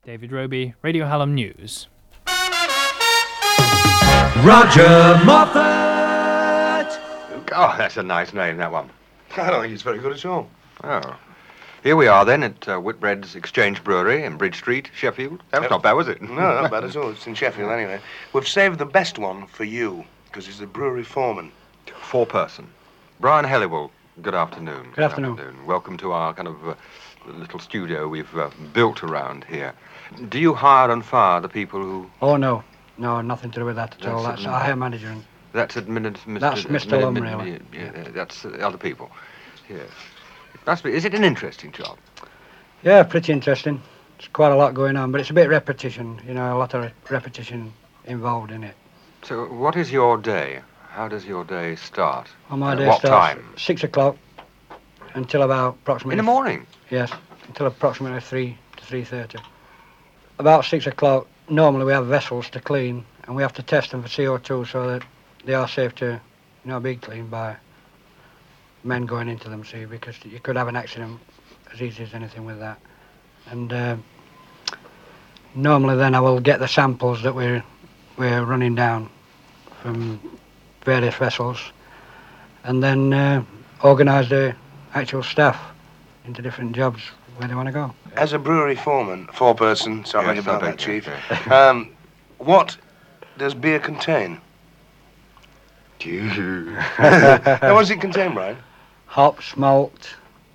David Roby, Radio Hallam News. Roger Moffat! Oh, that's a nice name, that one. I don't think it's very good at all. Oh. Here we are then at Whitbread's Exchange Brewery in Bridge Street, Sheffield. That was not bad, was it? No, not bad at all. It's in Sheffield anyway. We've saved the best one for you, because he's the brewery foreman. 4-person. Brian Helliwell, good afternoon. Good afternoon. Welcome to our kind of little studio we've built around here. Do you hire and fire the people who... Oh, no. No, nothing to do with that at all. That's our hire manager. That's That's Mr. Lum, really. Yeah, that's other people. Yes. Is it an interesting job? Yeah, pretty interesting. There's quite a lot going on, but it's a bit repetition, a lot of repetition involved in it. So what is your day? How does your day start? Well, my day what starts time? 6 o'clock until about approximately... In the morning? Yes, until approximately 3 to 3:30. About 6 o'clock, normally we have vessels to clean, and we have to test them for CO2 so that they are safe to, be cleaned by men going into them, see, because you could have an accident as easy as anything with that. And normally then I will get the samples that we're running down from various vessels, and then organise the actual staff into different jobs where they want to go. As a brewery foreman, 4-person, sorry Yes, about I that, Chief. okay. What does beer contain? Now, what does it contain, Brian? Hops, malt,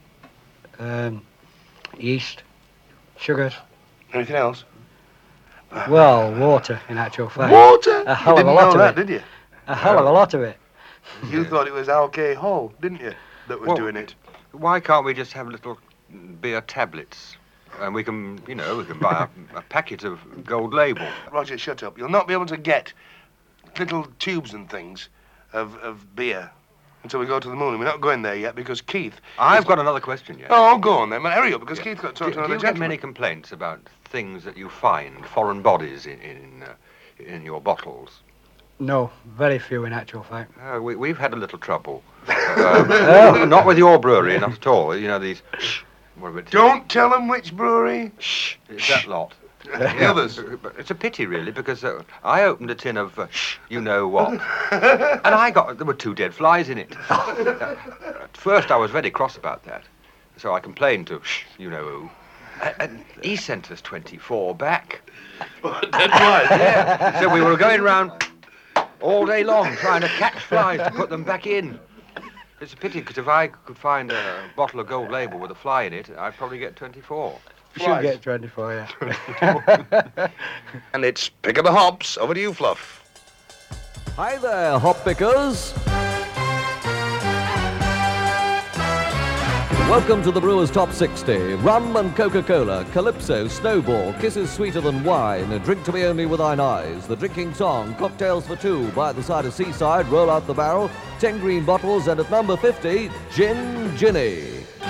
yeast, sugars. Anything else? Well, water, in actual fact. Water? A hell You of a didn't lot know of that, it. did you? A hell of a lot of it. You thought it was alcohol, didn't you, that was doing it? Why can't we just have little beer tablets? And we can, buy a packet of Gold Label. Roger, shut up. You'll not be able to get little tubes and things of beer until we go to the moon. And we're not going there yet because Keith... I've got another question yet. Oh, go on then. Well, hurry up, because Keith got to talk to Do another you get gentleman. many complaints about things that you find, foreign bodies in your bottles? No, very few in actual fact. We've had a little trouble. Not with your brewery, not at all. These... Don't tell them which brewery. Shh. It's that lot. The others. But it's a pity, really, because I opened a tin of you-know-what, and there were 2 dead flies in it. At first, I was very cross about that, so I complained to you-know-who, and he sent us 24 back. Dead flies? Yeah. So we were going round all day long trying to catch flies to put them back in. It's a pity, because if I could find a bottle of Gold Label with a fly in it, I'd probably get 24. You should get 24, yeah. And it's Pick of the Hops. Over to you, Fluff. Hi there, hop pickers. Welcome to the Brewers Top 60. Rum and Coca-Cola, Calypso, Snowball, Kisses Sweeter Than Wine, Drink to Me Only With Thine Eyes, The Drinking Song, Cocktails for Two, By the Side of Seaside, Roll Out the Barrel, 10 green bottles, and at number 50, Gin Ginny.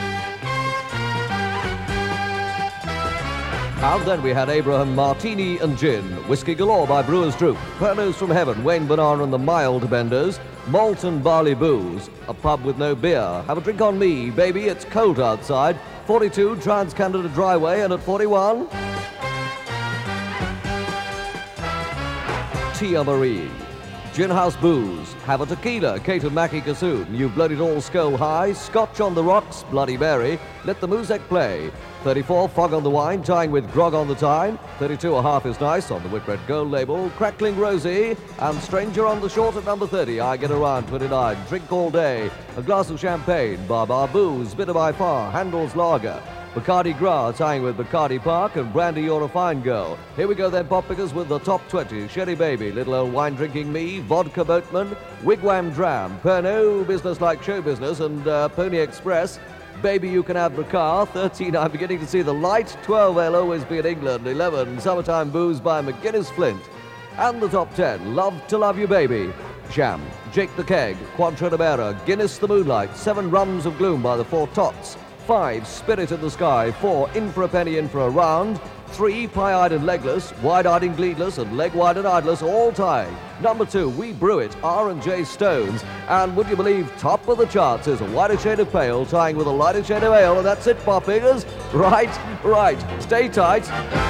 And then we had Abraham Martini and Gin, Whiskey Galore by Brewers Droop, Pernos from Heaven, Wayne Banana and the Mild Benders, Malt and Barley Booze, A Pub with No Beer, Have a Drink on Me, Baby, It's Cold Outside, 42 Trans-Canada Dryway, and at 41, Tia Marie. Gin House Booze, Have a Tequila, Kate and Mackie Cassoon, You've Blown It All Skull High, Scotch on the Rocks, Bloody Mary, Let the Muzek Play, 34 Fog on the Wine, tying with Grog on the Time, 32 A Half Is Nice on the Whitbread Gold Label, Crackling Rosie, and Stranger on the Short at number 30, I Get Around, 29, Drink All Day, A Glass of Champagne, Bar Booze, Bitter by Far, Handel's Lager, Bacardi Gras tying with Bacardi Park, and Brandy You're a Fine Girl. Here we go then, pop pickers, with the top 20. Sherry Baby, Little Old Wine Drinking Me, Vodka Boatman, Wigwam Dram, Pernod, Business Like Show Business, and Pony Express. Baby You Can Have the Car. 13, I'm beginning to see the light. 12, I'll Always Be in England. 11, Summertime Booze by McGuinness Flint. And the top 10, Love to Love You Baby, Jam, Jake the Keg, Quadra Nebera, Guinness the Moonlight, 7 Rums of Gloom by the Four Tots, 5, Spirit in the Sky, 4, In for a Penny, In for a Round, 3, pie-eyed and legless, wide-eyed and gleedless, and leg-wide and eyedless, all tying. Number 2, We Brew It, R&J Stones. And would you believe, top of the charts is a whiter shade of pale tying with a lighter shade of ale, and that's it, Bob Fingers. Right. Stay tight.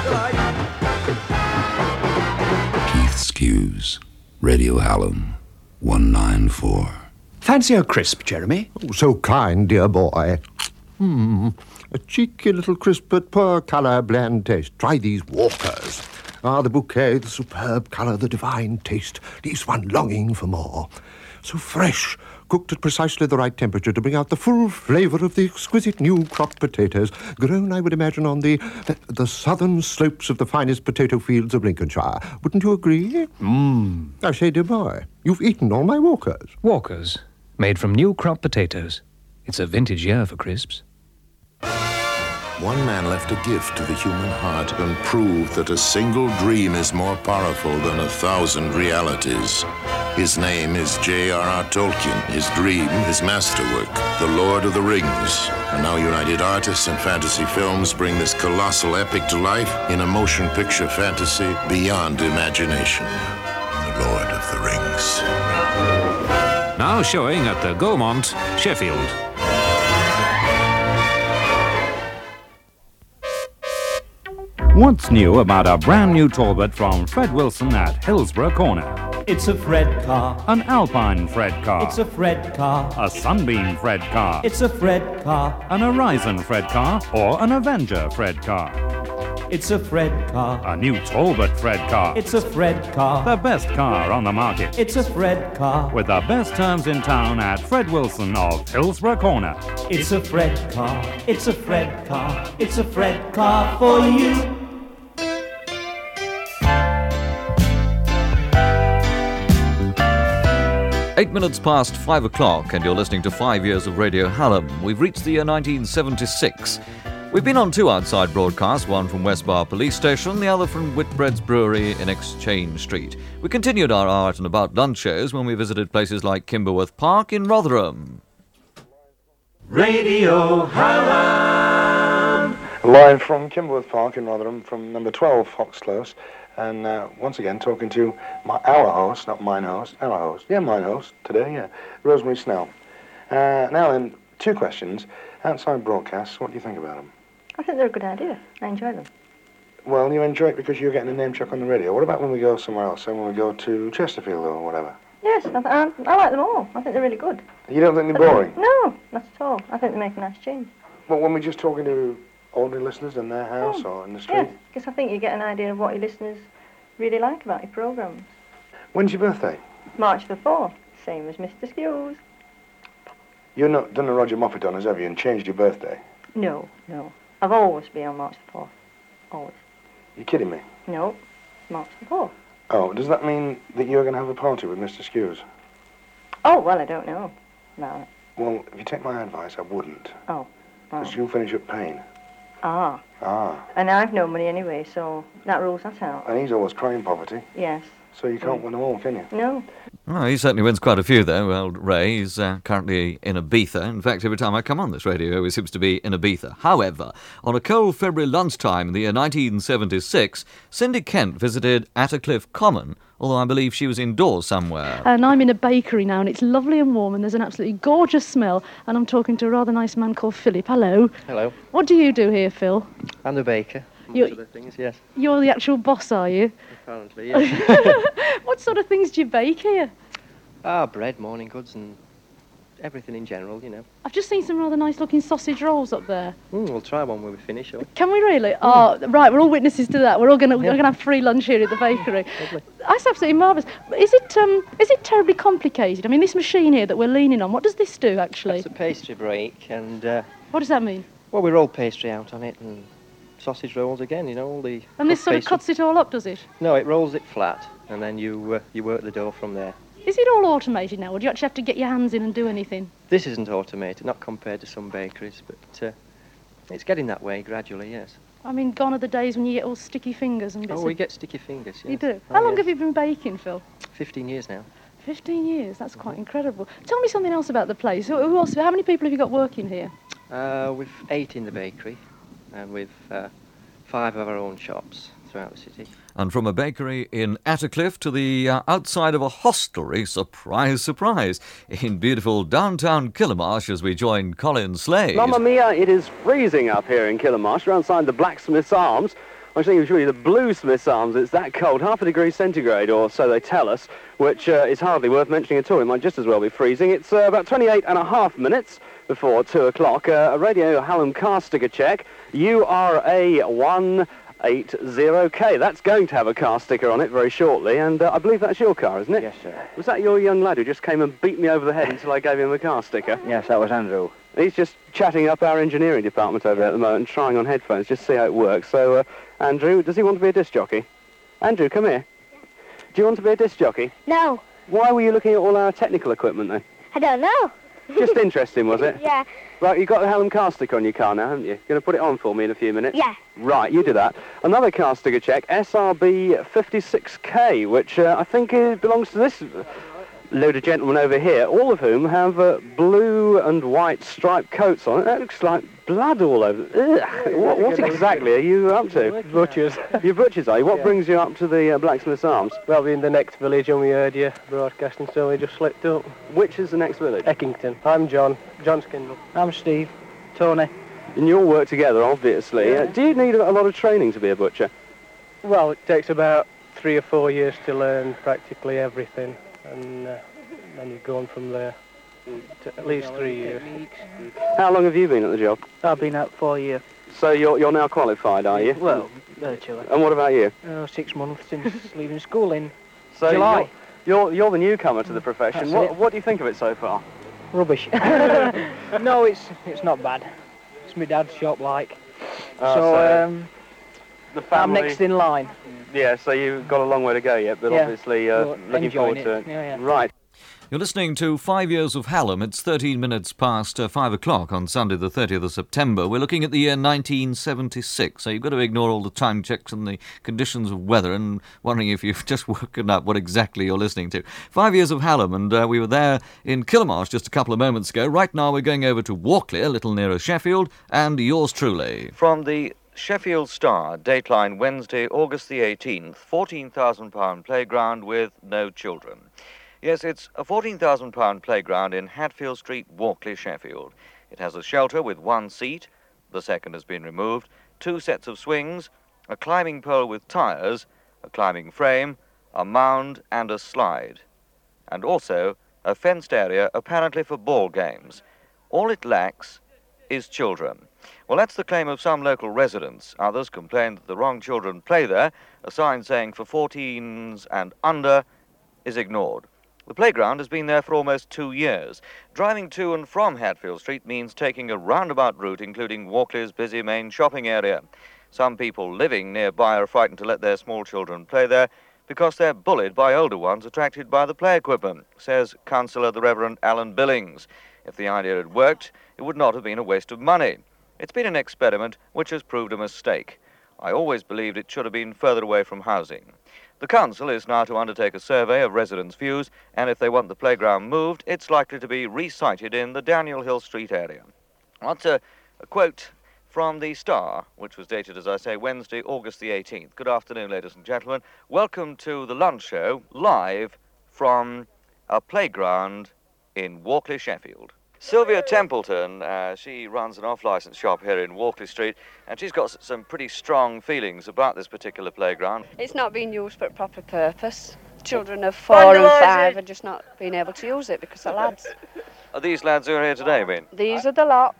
Keith Skews, Radio Hallam, 194. Fancy a crisp, Jeremy? Oh, so kind, dear boy. A cheeky little crisp but poor colour, bland taste. Try these Walkers. Ah, the bouquet, the superb colour, the divine taste. Leaves one longing for more. So fresh, cooked at precisely the right temperature to bring out the full flavour of the exquisite new crop potatoes, grown, I would imagine, on the southern slopes of the finest potato fields of Lincolnshire. Wouldn't you agree? I say, dear boy, you've eaten all my Walkers. Walkers, made from new crop potatoes. It's a vintage year for crisps. One man left a gift to the human heart and proved that a single dream is more powerful than 1,000 realities. His name is J.R.R. Tolkien. His dream, his masterwork, The Lord of the Rings. And now United Artists and Fantasy Films bring this colossal epic to life in a motion picture fantasy beyond imagination. The Lord of the Rings. Now showing at the Gaumont, Sheffield. What's new about a brand new Talbot from Fred Wilson at Hillsborough Corner? It's a Fred car. An Alpine Fred car. It's a Fred car. A Sunbeam Fred car. It's a Fred car. An Horizon Fred car or an Avenger Fred car. It's a Fred car. A new Talbot Fred car. It's a Fred car. The best car on the market. It's a Fred car. With the best terms in town at Fred Wilson of Hillsborough Corner. It's a Fred car. It's a Fred car. It's a Fred car for you. 8 minutes past 5 o'clock, and you're listening to 5 Years of Radio Hallam. We've reached the year 1976. We've been on 2 outside broadcasts, one from West Bar Police Station, the other from Whitbread's Brewery in Exchange Street. We continued our art and about lunch shows when we visited places like Kimberworth Park in Rotherham. Radio Hallam. Live from Kimberworth Park in Rotherham, from number 12 Fox Close. And once again, talking to our host, not mine host, our host. Yeah, mine host today, Rosemary Snell. Now then, 2 questions. Outside broadcasts, what do you think about them? I think they're a good idea. I enjoy them. Well, you enjoy it because you're getting a name check on the radio. What about when we go somewhere else, and when we go to Chesterfield or whatever? Yes, I like them all. I think they're really good. You don't think they're boring? No, not at all. I think they make a nice change. Well, when we're just talking to ordinary listeners in their house or in the street? Yes, because I think you get an idea of what your listeners really like about your programmes. When's your birthday? March the 4th, same as Mr. Skews. You've not done a Roger Moffat on us, have you, and changed your birthday? No. I've always been on March the 4th. Always. You're kidding me? No, March the 4th. Oh, does that mean that you're going to have a party with Mr. Skews? Oh, well, I don't know. No. Well, if you take my advice, I wouldn't. Oh. Because you'll finish up paying. Ah. And I've no money anyway, so that rules that out. And he's always crying poverty. Yes. So you can't win them all, can you? No. Well, he certainly wins quite a few, though. Well, Ray is currently in Ibiza. In fact, every time I come on this radio, he seems to be in Ibiza. However, on a cold February lunchtime in the year 1976, Cindy Kent visited Attercliffe Common, although I believe she was indoors somewhere. And I'm in a bakery now, and it's lovely and warm, and there's an absolutely gorgeous smell, and I'm talking to a rather nice man called Philip. Hello. Hello. What do you do here, Phil? I'm the baker. You're, other things, yes. You're the actual boss, are you? Apparently, yes. What sort of things do you bake here? Bread, morning goods, and everything in general, you know. I've just seen some rather nice-looking sausage rolls up there. We'll try one when we finish, shall we? Can we really? Oh, right, we're all witnesses to that. We're all going to have free lunch here at the bakery. That's absolutely marvellous. Is it terribly complicated? I mean, this machine here that we're leaning on, what does this do, actually? It's a pastry break, and... what does that mean? Well, we roll pastry out on it, and sausage rolls again, you know, all the... And this sort of cuts it all up, does it? No, it rolls it flat, and then you work the dough from there. Is it all automated now, or do you actually have to get your hands in and do anything? This isn't automated, not compared to some bakeries, but it's getting that way gradually, yes. I mean, gone are the days when you get all sticky fingers and bits we get sticky fingers, yes. You do? How long have you been baking, Phil? 15 years now. 15 years? That's quite incredible. Tell me something else about the place. Who else? How many people have you got working here? We've 8 in the bakery, and we've 5 of our own shops throughout the city. And from a bakery in Attercliffe to the outside of a hostelry, surprise, surprise, in beautiful downtown Killamarsh as we join Colin Slade. Mamma mia, it is freezing up here in Killamarsh. We're outside the Blacksmith's Arms. I think it was really the Bluesmith's Arms. It's that cold, 0.5 degrees centigrade, or so they tell us, which is hardly worth mentioning at all. It might just as well be freezing. It's about 28.5 minutes before 2 o'clock. A Radio Hallam car sticker check. URA 180K. That's going to have a car sticker on it very shortly, and I believe that's your car, isn't it? Yes, sir. Was that your young lad who just came and beat me over the head until I gave him a car sticker? Yes, that was Andrew. He's just chatting up our engineering department over there at the moment, trying on headphones, just to see how it works. So, Andrew, does he want to be a disc jockey? Andrew, come here. Do you want to be a disc jockey? No. Why were you looking at all our technical equipment then? I don't know. Just interesting, was it? Yeah. Right, you've got the Hallam car sticker on your car now, haven't you? Going to put it on for me in a few minutes? Yeah. Right, you do that. Another car sticker check, SRB 56K, which I think belongs to this load of gentlemen over here, all of whom have blue and white striped coats on. That looks like blood all over. What exactly are you up to? Butchers. You're butchers, are you? What brings you up to the Blacksmith's Arms? Well, we're in the next village and we heard you broadcasting, so we just slipped up. Which is the next village? Eckington. I'm John. John Skindle. I'm Steve. Tony. And you all work together, obviously. Yeah. Do you need a lot of training to be a butcher? Well, it takes about 3 or 4 years to learn practically everything, and then you go on from there. At least 3 years. How long have you been at the job? I've been out 4 years. So you're now qualified, are you? Well, virtually. And what about you? 6 months since leaving school in So July. You're the newcomer to the profession. That's What do you think of it so far? Rubbish. No, it's not bad. It's my dad's shop, like. The family... I'm next in line. Yeah, so you've got a long way to go yet, but Yeah, obviously but looking forward enjoying to it. it. Yeah. Right. You're listening to 5 Years of Hallam. It's 13 minutes past 5 o'clock on Sunday the 30th of September. We're looking at the year 1976, so you've got to ignore all the time checks and the conditions of weather and wondering if you've just woken up what exactly you're listening to. 5 Years of Hallam, and we were there in Killamarsh just a couple of moments ago. Right now we're going over to Walkley, a little nearer Sheffield, and yours truly. From the Sheffield Star, Dateline Wednesday, August the 18th, £14,000 playground with no children. Yes, it's a £14,000 playground in Hatfield Street, Walkley, Sheffield. It has a shelter with 1 seat, the second has been removed, 2 sets of swings, a climbing pole with tyres, a climbing frame, a mound and a slide. And also a fenced area apparently for ball games. All it lacks is children. Well, that's the claim of some local residents. Others complain that the wrong children play there. A sign saying for 14s and under is ignored. The playground has been there for almost 2 years. Driving to and from Hatfield Street means taking a roundabout route, including Walkley's busy main shopping area. Some people living nearby are frightened to let their small children play there because they're bullied by older ones attracted by the play equipment, says Councillor the Reverend Alan Billings. If the idea had worked, it would not have been a waste of money. It's been an experiment which has proved a mistake. I always believed it should have been further away from housing. The council is now to undertake a survey of residents' views, and if they want the playground moved, it's likely to be re-sited in the Daniel Hill Street area. That's a quote from the Star, which was dated, as I say, Wednesday, August the 18th. Good afternoon, ladies and gentlemen. Welcome to the lunch show, live from a playground in Walkley, Sheffield. Sylvia Templeton, she runs an off-licence shop here in Walkley Street, and she's got some pretty strong feelings about this particular playground. It's not being used for a proper purpose. Children of 4 and 5 are just not being able to use it because they're lads. Are these lads who are here today, I mean? These are the lot.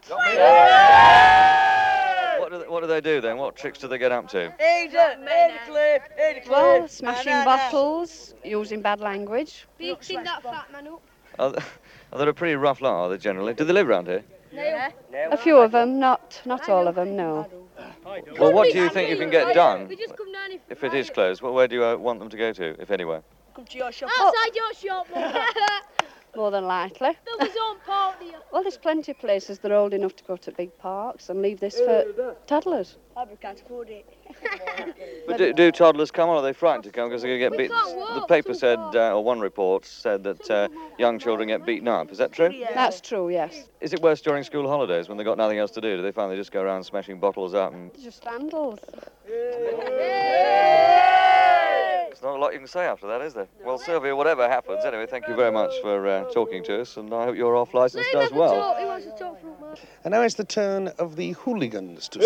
What do they do then? What tricks do they get up to? Well, smashing bottles, using bad language. Beating that fat man up. They're a pretty rough lot, are they, generally? Do they live around here? Yeah. A few of them, not all of them, no. Well, what do you think you can get done if it is closed? Well, where do you want them to go to, if anywhere? Come to your shop. Outside your shop, More than likely. Well, there's plenty of places that are old enough to go to big parks and leave this for toddlers. I can't afford it. But do toddlers come, or are they frightened to come because they're going to get beaten? The paper said, or one report said that young children get beaten up. Is that true? Yeah. That's true, yes. Is it worse during school holidays when they've got nothing else to do? Do they find they just go around smashing bottles up and... Just vandals. There's not a lot you can say after that, is there? Well, Sylvia, whatever happens, anyway, thank you very much for talking to us, and I hope your off-licence does well. He wants to talk for a minute. And now it's the turn of the hooligans to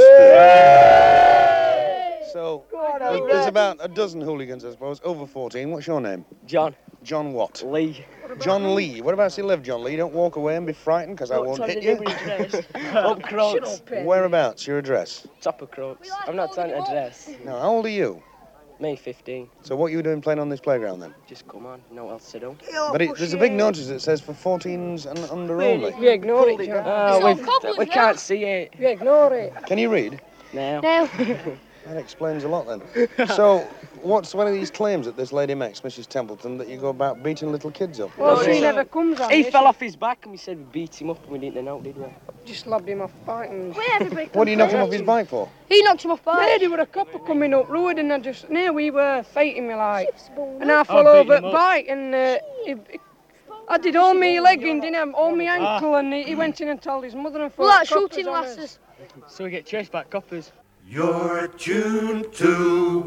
speak. So, there's about a dozen hooligans, I suppose, over 14. What's your name? John. John what? Lee. John Lee. Whereabouts do you live, John Lee? Don't walk away and be frightened, because I won't hit you. Up Crokes. Whereabouts? Your address? Top of Crokes. I'm not trying to address. No, how old are you? Me, 15. So what are you doing playing on this playground, then? Just come on, no else to do. But there's a big notice that says for 14s and under only. We ignore it, John. We can't see it. We ignore it. Can you read? No. That explains a lot, then. So, what's one of these claims that this lady makes, Mrs. Templeton, that you go about beating little kids up? Well, she never comes on. He fell off his back and we said we beat him up and we didn't know, did we? Just lobbed him off bike and... What do you knock him off his bike for? He knocked him off bike. Lady with a couple coming up road and we were fighting me like. And I fell over the bike and I did all my leg and didn't have all my ankle and he went in and told his mother and father. Well, that's shooting lasses. So we get chased by coppers. You're tuned to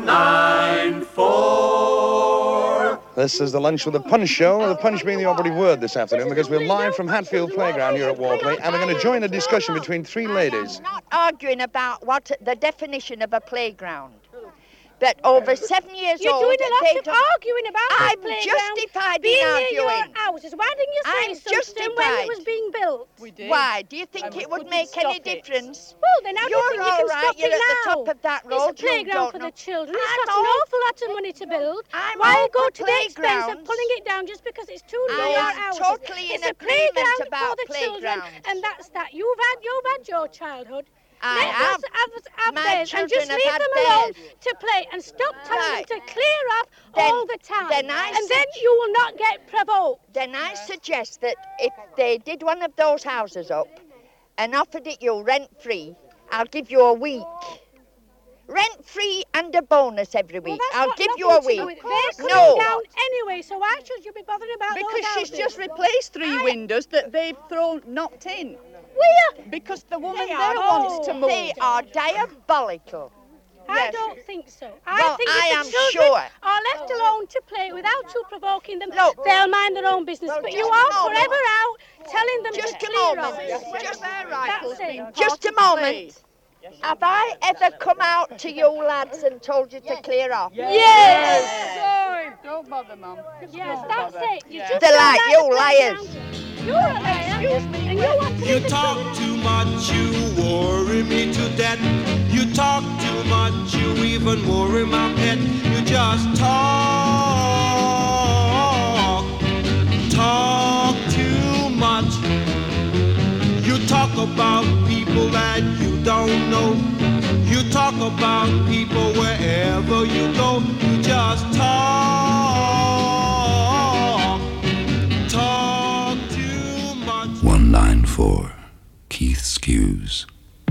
194. This is the Lunch with the Punch show, the punch being the operative word this afternoon, because we're live from Hatfield Playground here at Walkley, and we're going to join a discussion between three ladies. I'm not arguing about what the definition of a playground. But over 7 years You're old... doing a lot of arguing about I'm the playground justified being in near arguing. your houses. Why didn't you say I'm something when justified. it was being built? We did. Why? Do you think it would make any difference? Well, then how do you You're think you all can right, stop you're it at the now? top of that road. It's a playground for the children. It's got an awful lot of money to build. I'm Why all go for to the expense of playgrounds. pulling it down just because it's too near I your am houses? totally in It's a agreement playground about for the children, playgrounds. and that's that. You've had your childhood. I Let have. us have My theirs and just children have leave had them alone theirs. to play and stop telling Right. them to clear off Then- all the time. then you will not get provoked. Then I suggest that if they did one of those houses up and offered it you rent-free, I'll give you a week. Rent-free and a bonus every week. I'll give you a week. They're coming No. down anyway, so why should you be bothering about those Because she's houses? just replaced three windows that they've knocked in. Where? Because the woman They there are- wants to move. They are diabolical. I don't think so. I Well, think I if am the children sure. are left alone to play without you provoking them, they'll mind their own business. Well, but just you a are moment. forever out telling them Just to a clear moment. off. Just a moment. Have I ever come out to you lads and told you to clear off? Yes. Don't bother, Mum. Yes, that's it. You just They're don't like the you playground. liars. You're a liar. Excuse me. And you want to You talk too much, you worry me to death. You talk too much, you even worry my pet. You just talk too much. You talk about people that you don't know. You talk about people wherever you go. You just talk too much. 194, Keith Skews.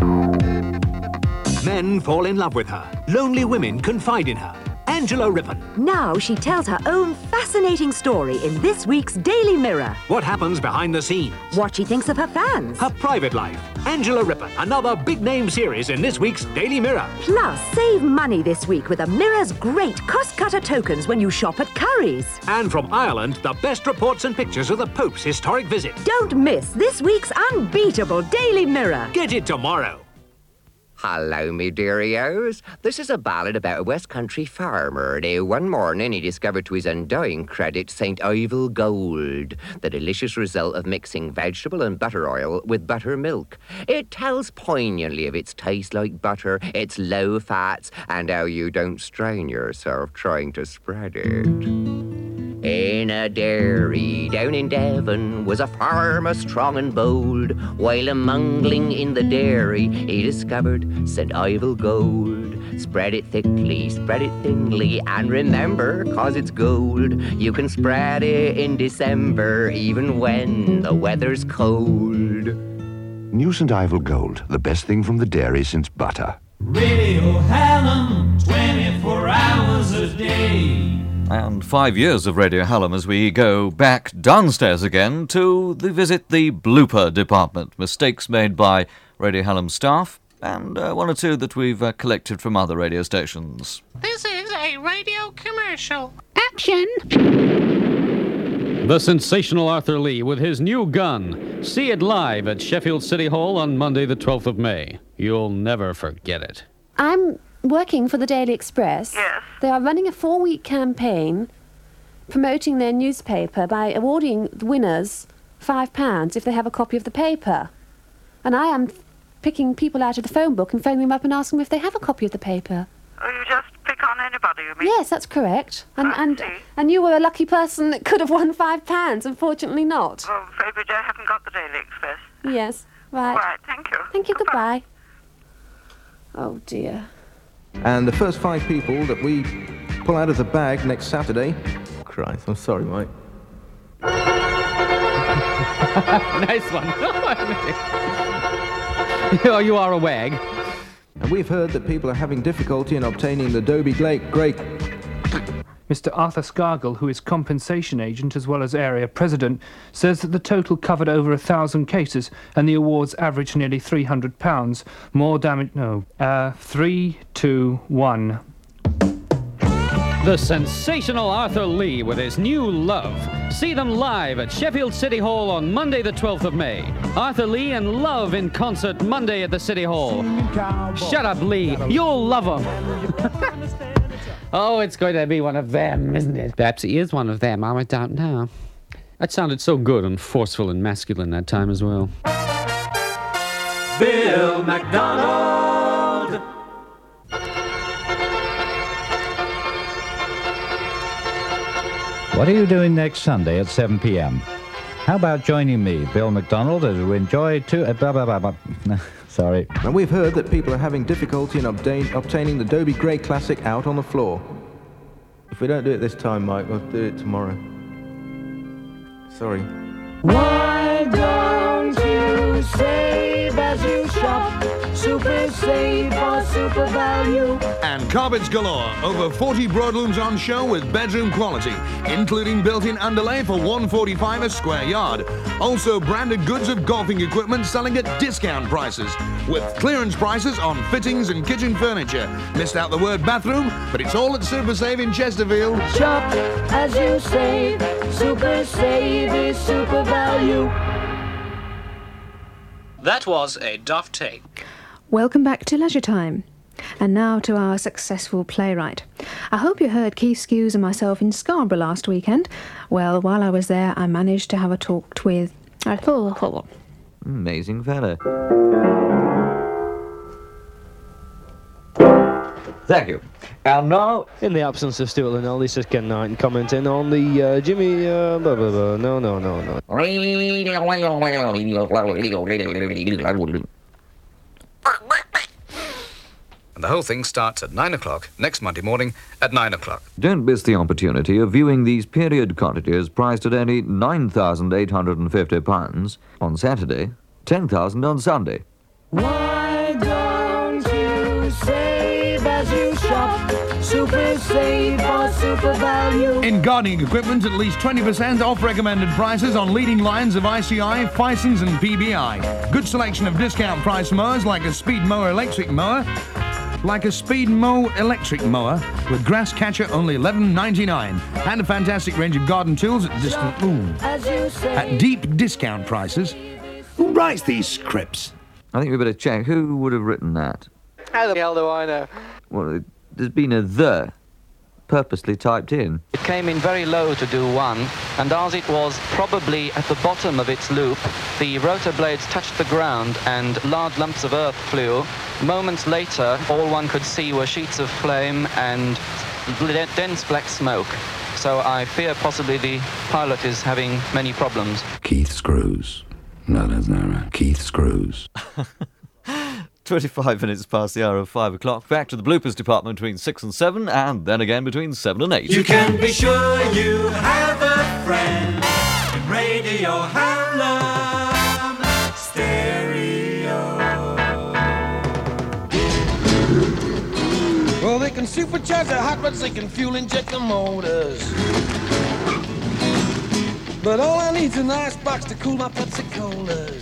Men fall in love with her. Lonely women confide in her. Angela Rippon. Now she tells her own fascinating story in this week's Daily Mirror. What happens behind the scenes? What she thinks of her fans. Her private life. Angela Rippon, another big-name series in this week's Daily Mirror. Plus, save money this week with a Mirror's great cost-cutter tokens when you shop at Curry's. And from Ireland, the best reports and pictures of the Pope's historic visit. Don't miss this week's unbeatable Daily Mirror. Get it tomorrow. Hello, me dearios. This is a ballad about a West Country farmer. Now, one morning he discovered to his undying credit St. Ivel Gold, the delicious result of mixing vegetable and butter oil with buttermilk. It tells poignantly of its taste like butter, its low fats, and how you don't strain yourself trying to spread it. In a dairy down in Devon was a farmer strong and bold. While a mungling in the dairy, he discovered St. Ivel Gold. Spread it thickly, spread it thinly, and remember, 'cause it's gold, you can spread it in December, even when the weather's cold. New St. Ivel Gold, the best thing from the dairy since butter. Radio Hallam, 24 hours a day. And 5 years of Radio Hallam as we go back downstairs again to visit the blooper department. Mistakes made by Radio Hallam staff and one or two that we've collected from other radio stations. This is a radio commercial. Action! The sensational Arthur Lee with his new gun. See it live at Sheffield City Hall on Monday the 12th of May. You'll never forget it. I'm working for the Daily Express. Yes. They are running a 4-week campaign promoting their newspaper by awarding the winners £5 if they have a copy of the paper. And I am picking people out of the phone book and phoning them up and asking them if they have a copy of the paper. Oh, you just pick on anybody, you mean? Yes, that's correct. And you were a lucky person that could have won £5. Unfortunately not. Well, I'm afraid I haven't got the Daily Express. Yes, right. Right, thank you. Thank you, goodbye. Oh, dear. And the first 5 people that we pull out of the bag next Saturday... Christ, I'm sorry, mate. Nice one. Oh, you are a wag. And we've heard that people are having difficulty in obtaining the Dobie Great... Mr. Arthur Scargill, who is compensation agent as well as area president, says that the total covered over 1,000 cases and the awards averaged nearly £300. More damage... No. 3, 2, 1. The sensational Arthur Lee with his new Love. See them live at Sheffield City Hall on Monday the 12th of May. Arthur Lee and Love in concert Monday at the City Hall. Shut up, Lee. You'll love them. Oh, it's going to be one of them, isn't it? Perhaps he is one of them. I don't know. That sounded so good and forceful and masculine that time as well. Bill McDonald. What are you doing next Sunday at 7 p.m? How about joining me, Bill McDonald, as we enjoy Sorry. And we've heard that people are having difficulty in obtaining the Dobie Grey Classic out on the floor. If we don't do it this time, Mike, we'll do it tomorrow. Sorry. Why don't you save as you shop? Super save or super value. And carpets galore. Over 40 broadlooms on show with bedroom quality, including built-in underlay for $145 a square yard. Also branded goods of golfing equipment selling at discount prices, with clearance prices on fittings and kitchen furniture. Missed out the word bathroom, but it's all at Super Save in Chesterfield. Shop as you save. Super Save is super value. That was a Duff take. Welcome back to Leisure Time. And now to our successful playwright. I hope you heard Keith Skews and myself in Scarborough last weekend. Well, while I was there, I managed to have a talk with... Amazing fella. Thank you. And now... In the absence of Stuart Linnell, this is Ken Knight commenting on the Jimmy... No. And the whole thing starts at 9 o'clock next Monday morning at 9 o'clock. Don't miss the opportunity of viewing these period cottages priced at only £9,850 on Saturday, £10,000 on Sunday. Why don't you save as you shop? Super Save or super value. In gardening equipment, at least 20% off recommended prices on leading lines of ICI, Fisons and PBI. Good selection of discount price mowers like a Speed Mower electric mower. Like a Speed Mow electric mower with grass catcher only $11.99, and a fantastic range of garden tools at at deep discount prices. Who writes these scripts? I think we better check who would have written that. How the hell do I know? Well, there's been a "the" purposely typed in. It came in very low to do one, and as it was probably at the bottom of its loop, the rotor blades touched the ground and large lumps of earth flew. Moments later, all one could see were sheets of flame and dense black smoke. So I fear possibly the pilot is having many problems. Keith Screws. No, that's not right. Keith Screws. 25 minutes past the hour of 5 o'clock. Back to the bloopers department between 6 and 7, and then again between 7 and 8. You can be sure you have a friend in Radio Hallam Stereo. Well, they can supercharge their hot rods, they can fuel inject the motors. But all I need's an icebox to cool my Pepsi Colas.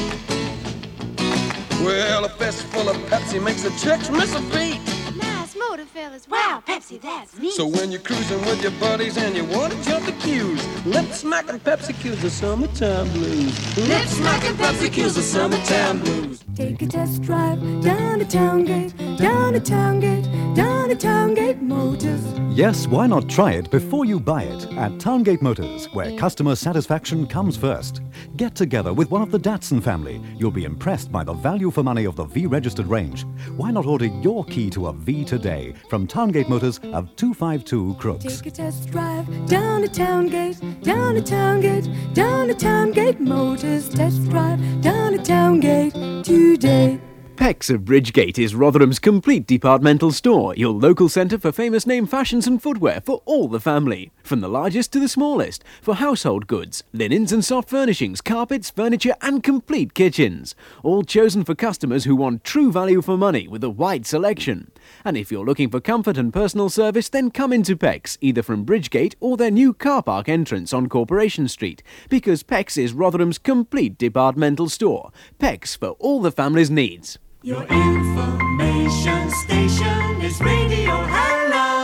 Well, a fist full of Pepsi makes the chicks miss a beat. Nice motor, fellas. Wow, Pepsi, that's neat. So when you're cruising with your buddies and you want to jump the queues, lip smacking Pepsi kills the summertime blues. Lip smacking Pepsi kills the summertime blues. Take a test drive down to Towngate, down to Towngate, down to Towngate Motors. Yes, why not try it before you buy it at Towngate Motors, where customer satisfaction comes first. Get together with one of the Datsun family. You'll be impressed by the value for money of the V-registered range. Why not order your key to a V today from Towngate Motors of 252 Crooks? Take a test drive down to Towngate, down to Towngate, down to Towngate Motors. Test drive down to Towngate today. Pecs of Bridgegate is Rotherham's complete departmental store, your local centre for famous name fashions and footwear for all the family. From the largest to the smallest, for household goods, linens and soft furnishings, carpets, furniture and complete kitchens. All chosen for customers who want true value for money with a wide selection. And if you're looking for comfort and personal service, then come into Pecs, either from Bridgegate or their new car park entrance on Corporation Street, because Pecs is Rotherham's complete departmental store. Pecs for all the family's needs. Your information station is Radio Hallam.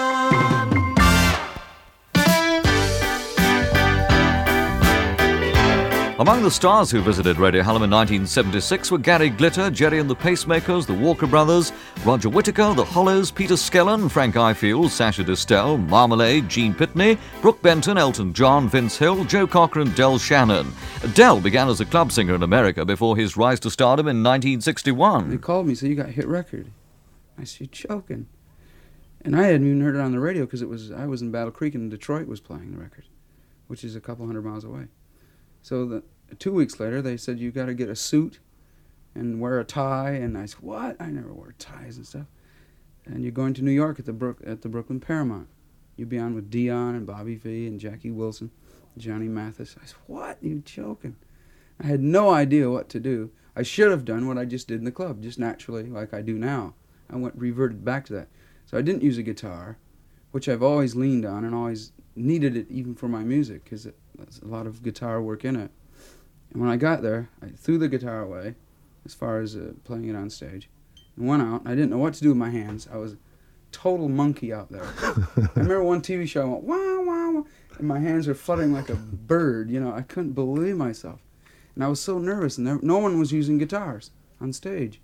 Among the stars who visited Radio Hallam in 1976 were Gary Glitter, Jerry and the Pacemakers, the Walker Brothers, Roger Whittaker, the Hollows, Peter Skellern, Frank Ifield, Sasha Distel, Marmalade, Gene Pitney, Brooke Benton, Elton John, Vince Hill, Joe Cocker and Del Shannon. Del began as a club singer in America before his rise to stardom in 1961. They called me and said, "You got a hit record." I said, "You're joking." And I hadn't even heard it on the radio because I was in Battle Creek and Detroit was playing the record, which is a couple hundred miles away. So 2 weeks later, they said, "You got to get a suit and wear a tie." And I said, "What? I never wear ties and stuff." "And you're going to New York at the Brooklyn Paramount. You'll be on with Dion and Bobby V and Jackie Wilson, Johnny Mathis." I said, "What? You're joking." I had no idea what to do. I should have done what I just did in the club, just naturally, like I do now. I reverted back to that. So I didn't use a guitar, which I've always leaned on and always needed it even for my music, because there's a lot of guitar work in it. And when I got there, I threw the guitar away, as far as playing it on stage, and went out. I didn't know what to do with my hands. I was a total monkey out there. I remember one TV show, I went, "Wow, wow, wow," and my hands were fluttering like a bird. You know, I couldn't believe myself. And I was so nervous, and no one was using guitars on stage.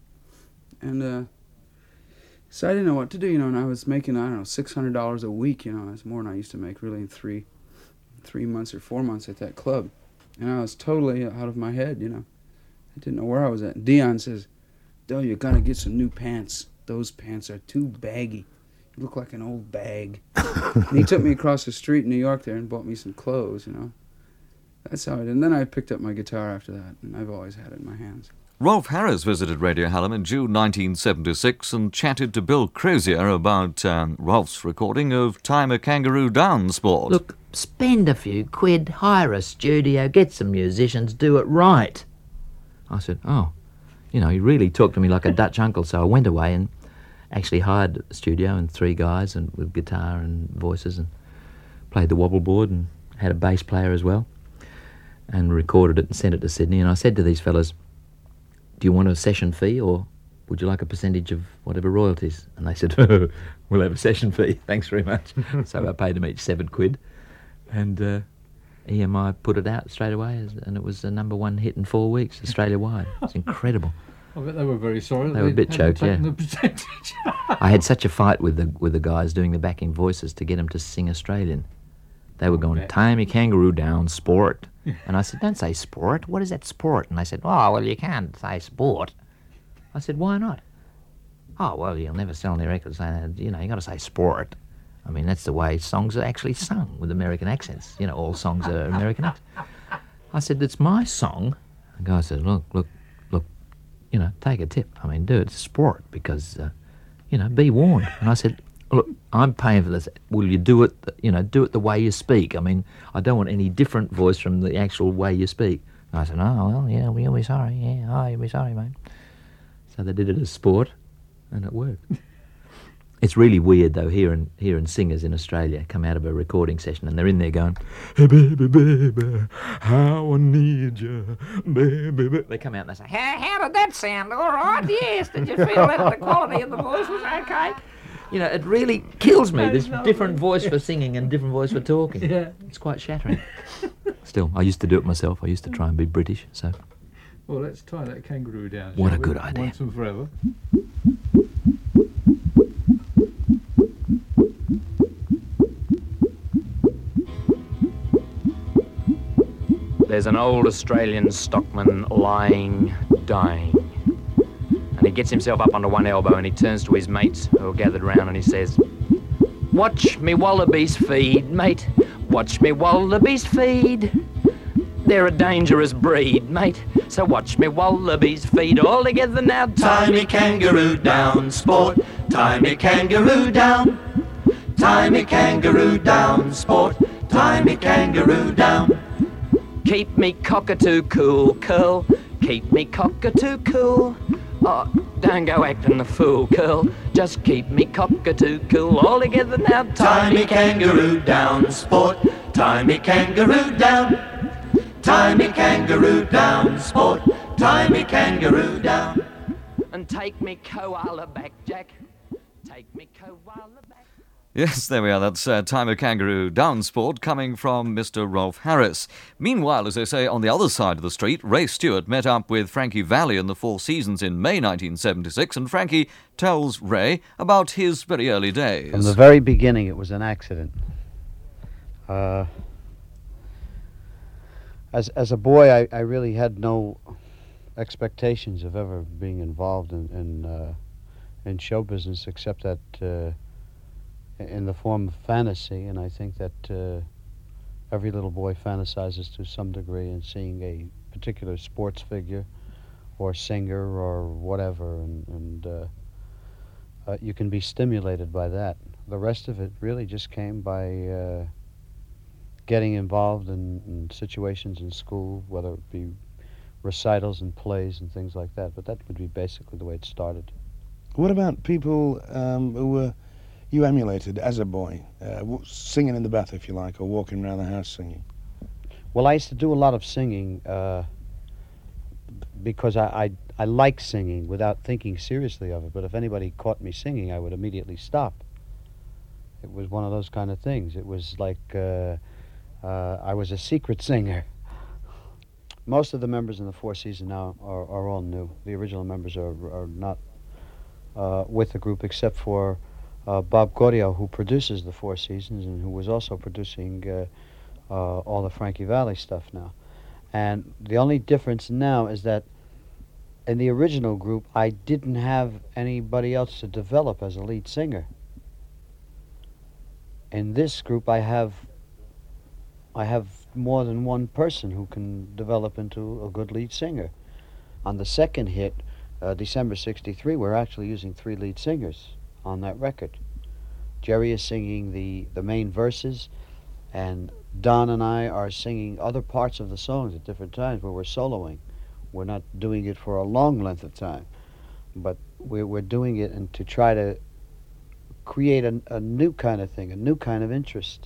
And so I didn't know what to do, you know, and I was making, I don't know, $600 a week, you know. That's more than I used to make really in three months or 4 months at that club. And I was totally out of my head, you know. I didn't know where I was at. And Dion says, "Del, you gotta get some new pants. Those pants are too baggy. You look like an old bag." And he took me across the street in New York there and bought me some clothes, you know. That's how I did. And then I picked up my guitar after that, and I've always had it in my hands. Rolf Harris visited Radio Hallam in June 1976 and chatted to Bill Crozier about Rolf's recording of Time a Kangaroo Down Sport. Look, spend a few quid, hire a studio, get some musicians, do it right. I said, "Oh, you know, he really talked to me like a Dutch uncle." So I went away and actually hired a studio and 3 guys and with guitar and voices and played the wobble board and had a bass player as well and recorded it and sent it to Sydney. And I said to these fellas, "Do you want a session fee or would you like a percentage of whatever royalties?" And they said, "We'll have a session fee, thanks very much." So I paid them each 7 quid. And EMI put it out straight away, and it was a #1 hit in 4 weeks, Australia-wide. It's incredible. I bet they were very sorry. They were a bit choked, yeah. The percentage. I had such a fight with the guys doing the backing voices to get them to sing Australian. They were going, "Time a Kangaroo Down Sport." And I said, "Don't say sport. What is that sport?" And they said, "Oh, well, you can't say sport." I said, "Why not?" "Oh, well, you'll never sell any records saying that. You know, you got to say sport. I mean, that's the way songs are actually sung, with American accents. You know, all songs are American accents." I said, "It's my song." The guy said, look, you know, take a tip. I mean, do it. It's sport because, you know, be warned. And I said, look, I'm paying for this. Will you do it, you know, do it the way you speak? I mean, I don't want any different voice from the actual way you speak. And I said, oh, well, yeah, we'll be sorry. Yeah, oh, you'll be sorry, mate. So they did it as sport, and it worked. It's really weird, though, hearing singers in Australia come out of a recording session and they're in there going, hey, baby, baby, how I need you, baby, baby. They come out and they say, how did that sound? All right, yes. Did you feel that the quality of the voice was okay? You know, it really kills me, this different voice for singing and different voice for talking. Yeah. It's quite shattering. Still, I used to do it myself. I used to try and be British, so... Well, let's tie that kangaroo down. What a good idea. Once and forever. There's an old Australian stockman lying, dying. And he gets himself up onto one elbow and he turns to his mates who are gathered round and he says, watch me wallabies feed, mate. Watch me wallabies feed. They're a dangerous breed, mate. So watch me wallabies feed all together now. Tie me kangaroo down, sport. Tie me kangaroo down. Tie me kangaroo down, sport. Tie me kangaroo down. Keep me cockatoo cool, curl. Keep me cockatoo cool. Oh, don't go acting the fool, curl. Just keep me cockatoo cool all together now. Tie me kangaroo down, sport. Tie me kangaroo down. Tie me kangaroo down, sport. Tie me kangaroo down. And take me koala back, Jack. Take me koala back. Yes, there we are. That's Time a Kangaroo Down Sport coming from Mr. Rolf Harris. Meanwhile, as they say, on the other side of the street, Ray Stewart met up with Frankie Valli in the Four Seasons in May 1976, and Frankie tells Ray about his very early days. From the very beginning, it was an accident. As a boy, I really had no expectations of ever being involved in show business, except that in the form of fantasy, and I think that every little boy fantasizes to some degree in seeing a particular sports figure or singer or whatever, and you can be stimulated by that. The rest of it really just came by getting involved in situations in school, whether it be recitals and plays and things like that, but that would be basically the way it started. What about people who were you emulated as a boy, singing in the bath, if you like, or walking around the house singing? Well, I used to do a lot of singing because I like singing without thinking seriously of it, but if anybody caught me singing, I would immediately stop. It was one of those kind of things. It was like I was a secret singer. Most of the members in the Four Seasons now are all new. The original members are not with the group, except for Bob Gaudio, who produces the Four Seasons and who was also producing all the Frankie Valli stuff now. And the only difference now is that in the original group, I didn't have anybody else to develop as a lead singer. In this group, I have more than one person who can develop into a good lead singer. On the second hit, December '63, we're actually using 3 lead singers on that record. Jerry is singing the main verses, and Don and I are singing other parts of the songs at different times where we're soloing. We're not doing it for a long length of time, but we're doing it and to try to create a new kind of thing, a new kind of interest.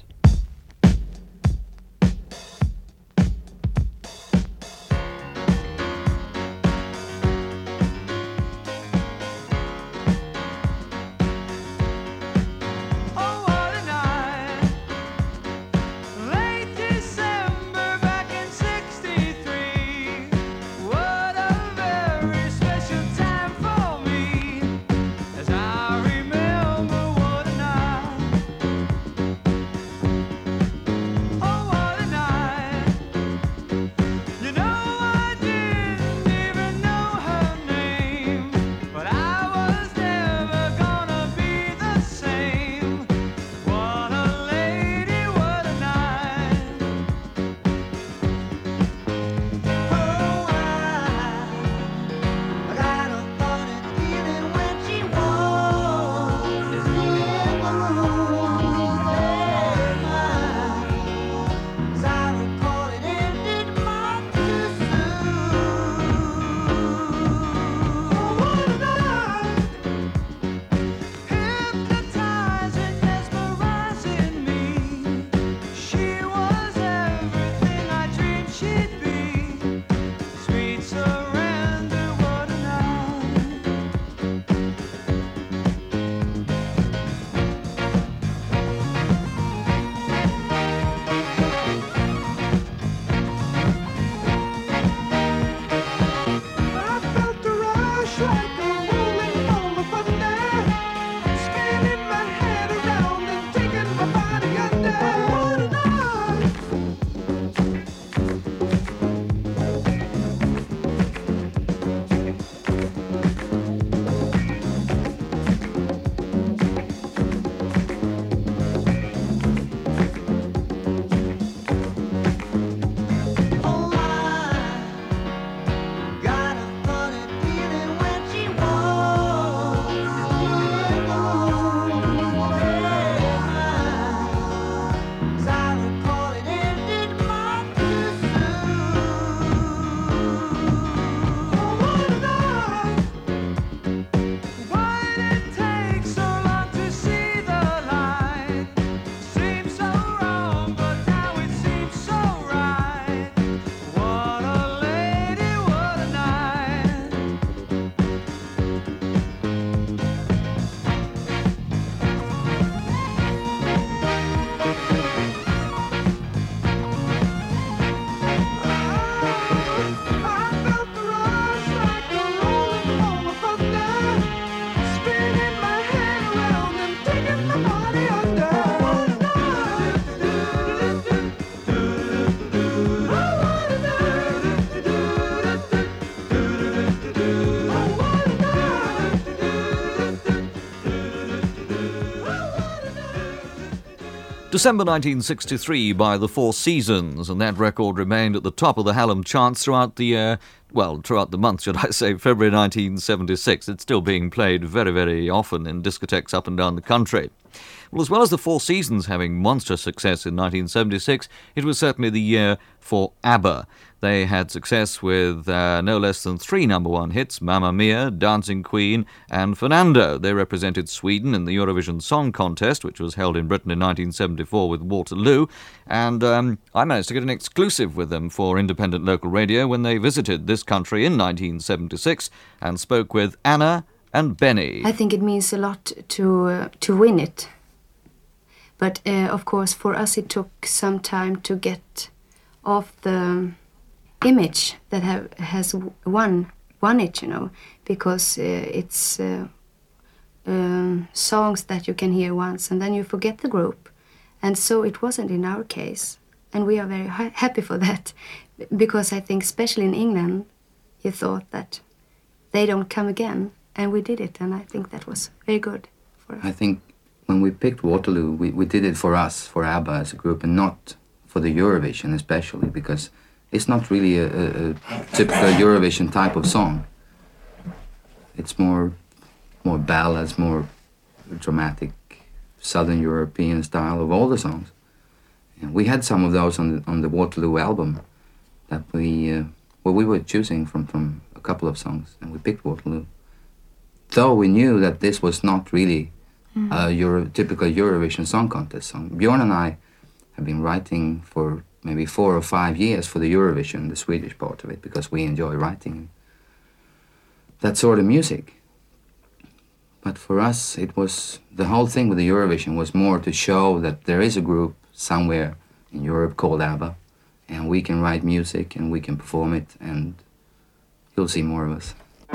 December 1963 by the Four Seasons, and that record remained at the top of the Hallam charts throughout the throughout the month, should I say, February 1976. It's still being played very, very often in discotheques up and down the country. Well, as well as the Four Seasons having monstrous success in 1976, it was certainly the year for ABBA. They had success with no less than 3 number 1 hits, Mamma Mia, Dancing Queen and Fernando. They represented Sweden in the Eurovision Song Contest, which was held in Britain in 1974 with Waterloo, and I managed to get an exclusive with them for independent local radio when they visited this country in 1976 and spoke with Anna and Benny. I think it means a lot to win it. But of course, for us, it took some time to get off the image that has won it, you know, because it's songs that you can hear once and then you forget the group. And so it wasn't in our case. And we are very happy for that, because I think especially in England, you thought that they don't come again. And we did it, and I think that was very good for us. I think when we picked Waterloo, we did it for us, for ABBA as a group, and not for the Eurovision especially, because it's not really a typical Eurovision type of song. It's more ballads, more dramatic Southern European style of all the songs. And we had some of those on the Waterloo album that we were choosing from a couple of songs, and we picked Waterloo. Though we knew that this was not really a typical Eurovision Song Contest song. Björn and I have been writing for maybe 4 or 5 years for the Eurovision, the Swedish part of it, because we enjoy writing that sort of music. But for us, it was, the whole thing with the Eurovision was more to show that there is a group somewhere in Europe called ABBA, and we can write music and we can perform it, and you'll see more of us.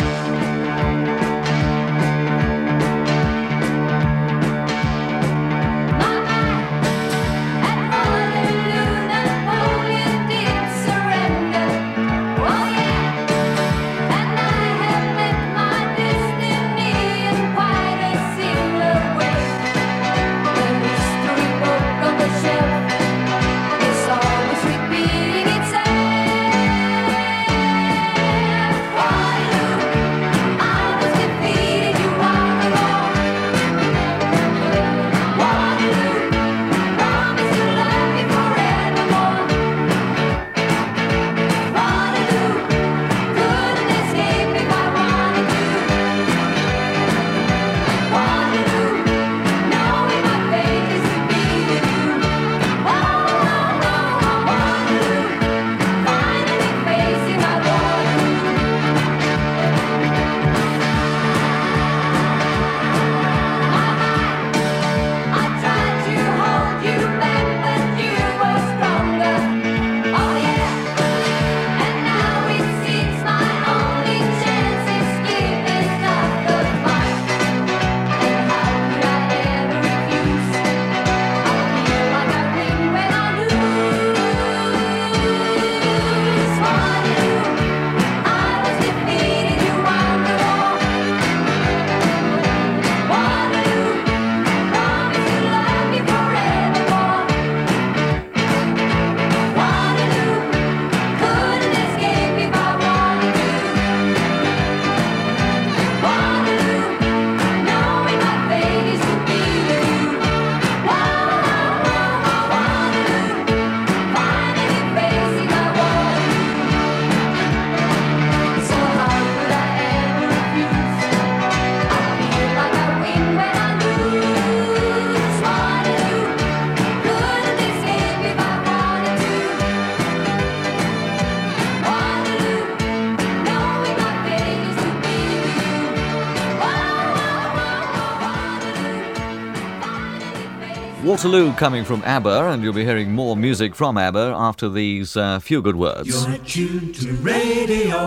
Waterloo coming from ABBA, and you'll be hearing more music from ABBA after these few good words. You're tuned to Radio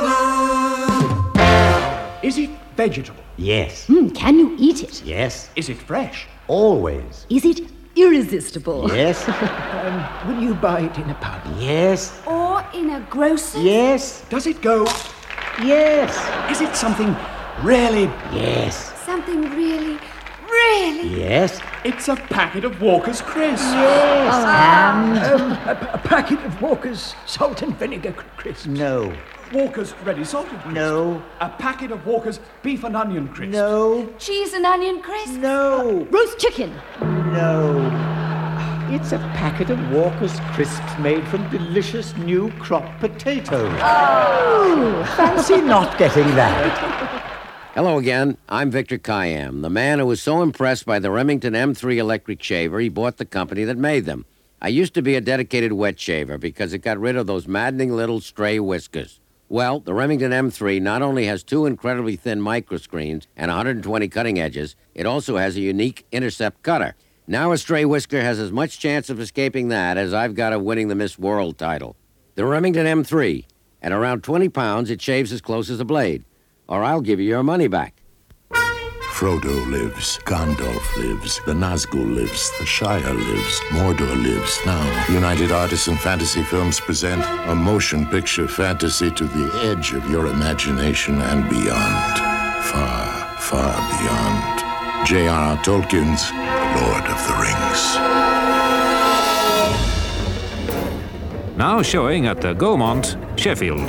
Hallam. Is it vegetable? Yes. Can you eat it? Yes. Is it fresh? Always. Is it irresistible? Yes. Will you buy it in a pub? Yes. Or in a grocer's? Yes. Does it go? Yes. Is it something really? Yes. Something really Really? Yes. It's a packet of Walker's Crisps. Yes, A packet of Walker's salt and vinegar crisps. No. Walker's ready salted crisps. No. A packet of Walker's beef and onion crisps. No. Cheese and onion crisps? No. Roast chicken? No. It's a packet of Walker's Crisps made from delicious new crop potatoes. Oh! Fancy not getting that. Hello again. I'm Victor Kayam, the man who was so impressed by the Remington M3 electric shaver he bought the company that made them. I used to be a dedicated wet shaver because it got rid of those maddening little stray whiskers. Well, the Remington M3 not only has 2 incredibly thin microscreens and 120 cutting edges, it also has a unique intercept cutter. Now a stray whisker has as much chance of escaping that as I've got of winning the Miss World title. The Remington M3. At around 20 pounds, it shaves as close as a blade. Or I'll give you your money back. Frodo lives, Gandalf lives, the Nazgul lives, the Shire lives, Mordor lives. Now, United Artists and Fantasy Films present a motion picture fantasy to the edge of your imagination and beyond. Far, far beyond. J.R.R. Tolkien's Lord of the Rings. Now showing at the Gaumont, Sheffield.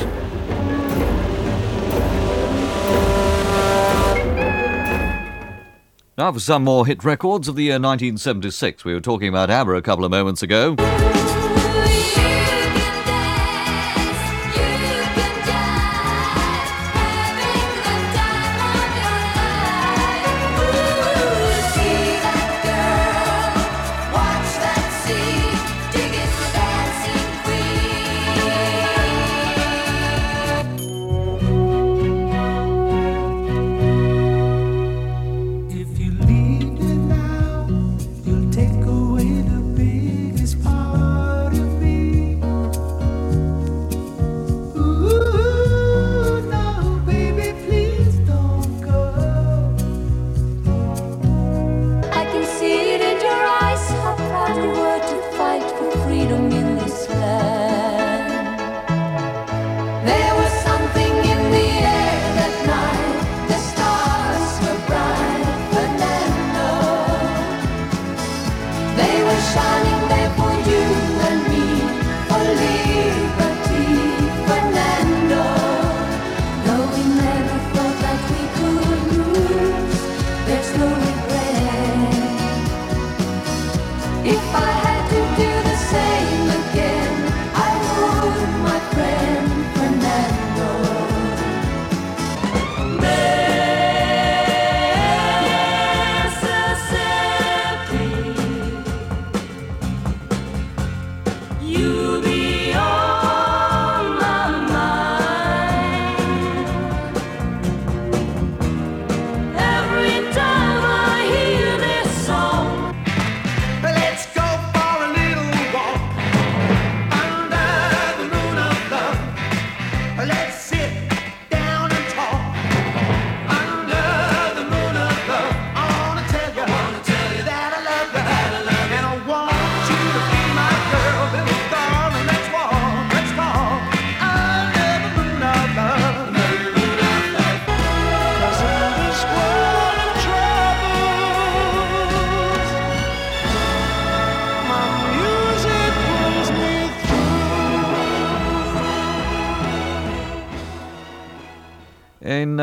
Now for some more hit records of the year 1976. We were talking about ABBA a couple of moments ago. In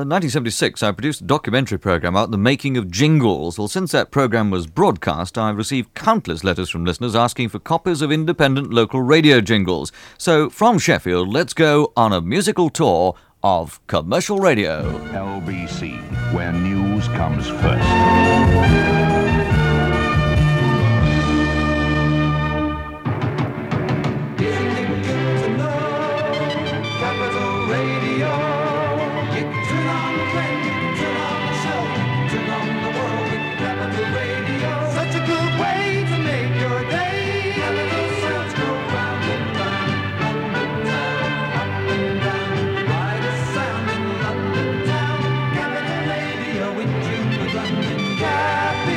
1976, I produced a documentary program about the making of jingles. Well, since that program was broadcast, I've received countless letters from listeners asking for copies of independent local radio jingles. So, from Sheffield, let's go on a musical tour of commercial radio. LBC, where news comes first. Capital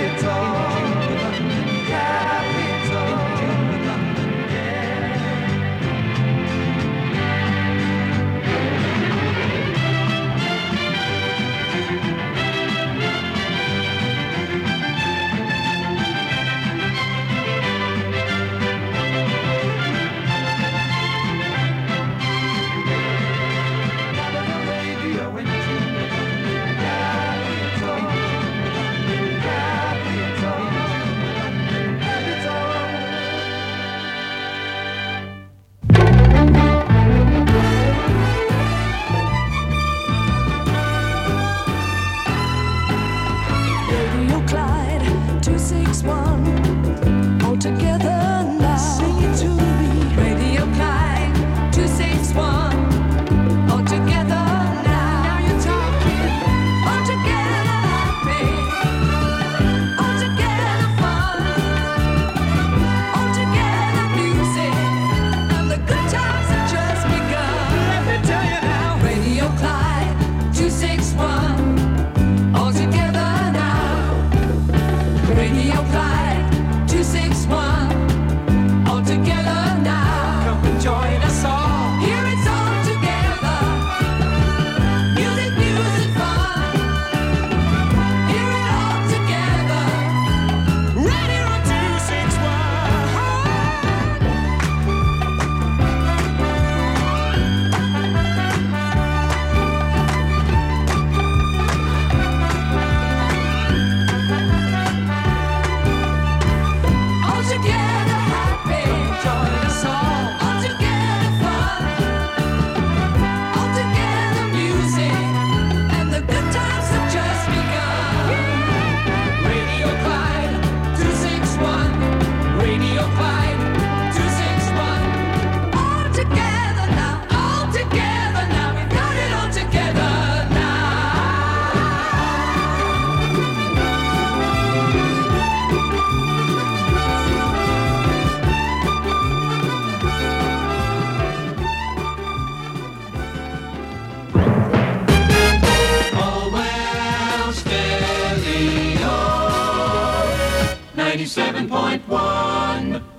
101.1.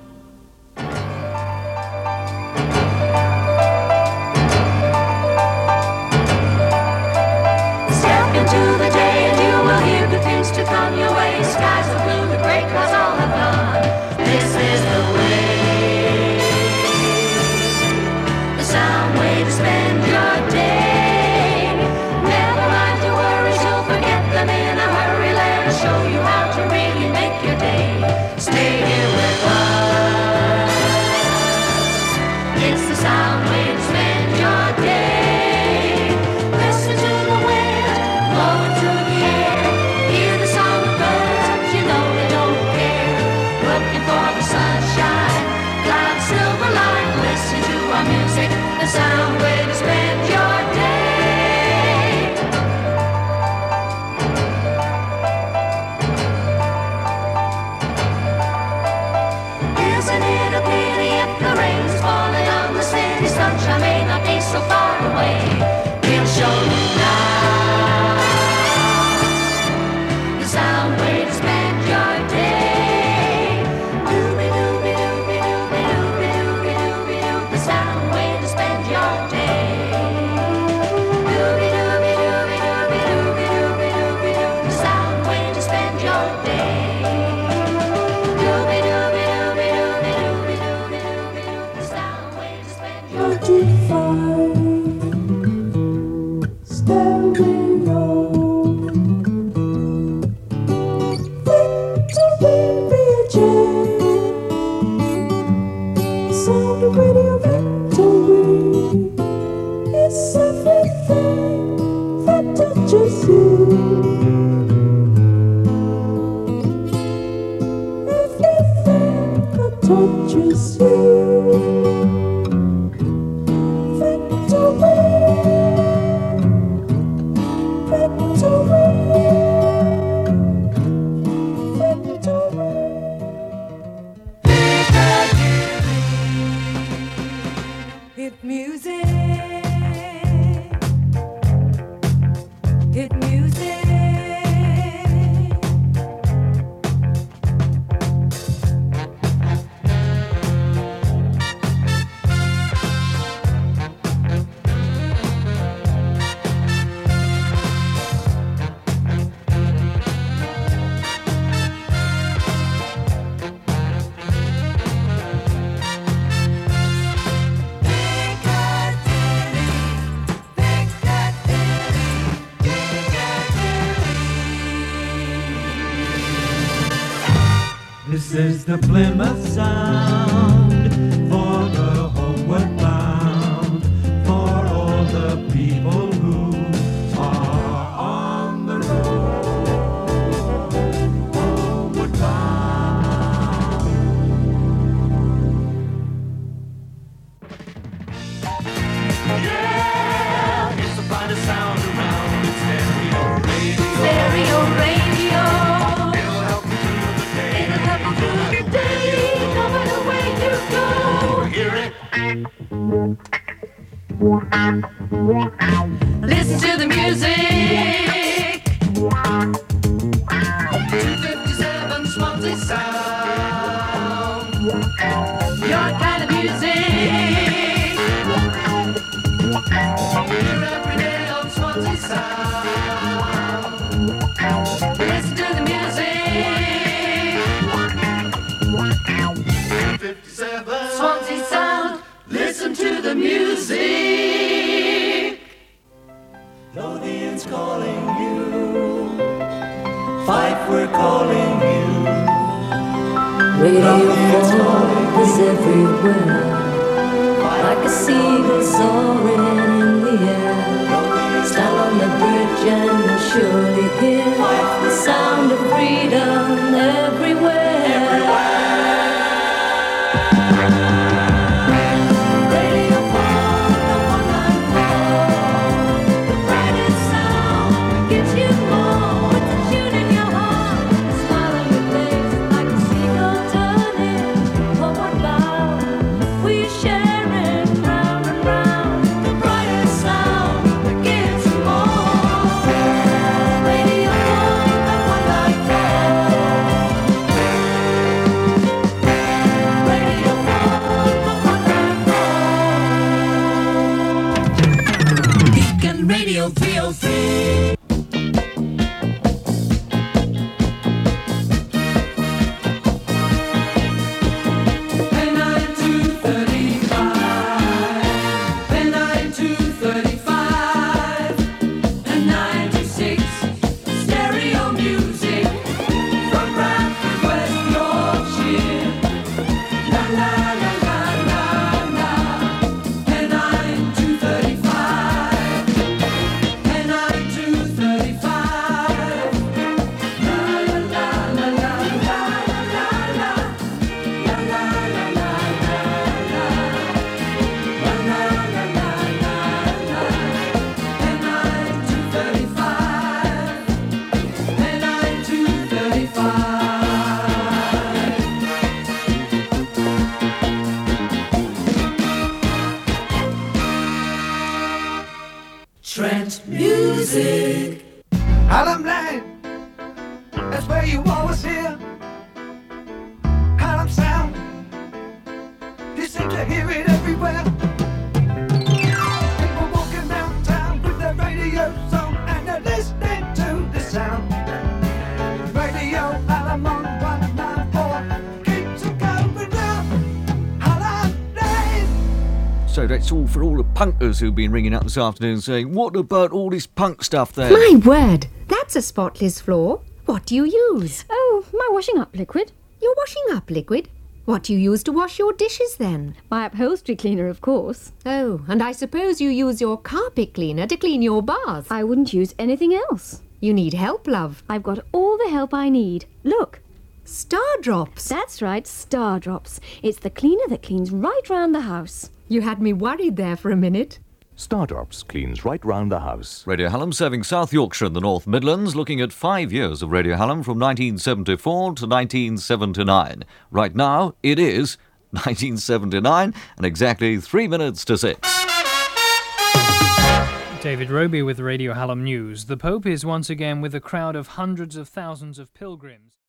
Step into the day and you will hear good things to come your way. Skies are blue, the gray clouds all have gone. This is the way, the sound way to spend your day. Never mind your worries, you'll forget them in a hurry. Let us show you how to really make your day. Stay here with us. It's the sound way to spend your day. Listen to the wind blowing through the air. Hear the song of birds, you know they don't care. Looking for the sunshine, clouds silver line. Listen to our music, the sound way to spend your day. Isn't it a pity if the rain's falling on the city? Sunshine may not be so far away. We'll show you now the sound way to spend your day. Doobie doobie doobie doobie doobie doobie doobie doo. The sound way to spend your day. Doobie doobie doobie doobie doobie doobie doobie doo. The sound way to spend your day. Doobie doobie doobie doobie doobie doobie doobie doo. The sound way to spend your day. Sound of radio victory. It's everything that touches you. Everything that touches you. Victory. Victory. Victory. Hit music. Hit music. This is the Plymouth Sound for the homeward bound, for all the people who are on the road, homeward bound. Yeah, it's the finest sound around. It's stereo radio. Stereo radio. It'll help you through the day. It'll help you through the day, no matter where you go. Hear it. Listen to the music. 257 Swansea Sound. Your kind of music. Hear every day on Swansea Sound. Listen to the music. 257 Swansea Sound. Listen to the music. Lothian's calling you. Fife, we're calling you. Radio 4 is everywhere, like a seagull soaring in the air. Stand on the bridge and you'll surely hear the sound of freedom everywhere. Radio 4, the brightest sound gives you more. With the tune in your heart, a smile on your face, like a seagull turning homeward bound. We share it round and round. The brightest sound that gives you more. Radio 4, the one like that. you hear it everywhere. People walking down town with their radio song and they're listening to the sound. Radio Alamon 194 keeps it going round. Holidays. So that's all for all the punkers who've been ringing up this afternoon saying, what about all this punk stuff there? My word, that's a spotless floor. What do you use? Oh, my washing up liquid. Your washing up liquid? What do you use to wash your dishes then? My upholstery cleaner, of course. Oh, and I suppose you use your carpet cleaner to clean your bath. I wouldn't use anything else. You need help, love. I've got all the help I need. Look. Star Drops. That's right, Star Drops. It's the cleaner that cleans right round the house. You had me worried there for a minute. Star Drops cleans right round the house. Radio Hallam serving South Yorkshire and the North Midlands, looking at 5 years of Radio Hallam from 1974 to 1979. Right now, it is 1979 and exactly 3 minutes to 6. David Roby with Radio Hallam News. The Pope is once again with a crowd of hundreds of thousands of pilgrims.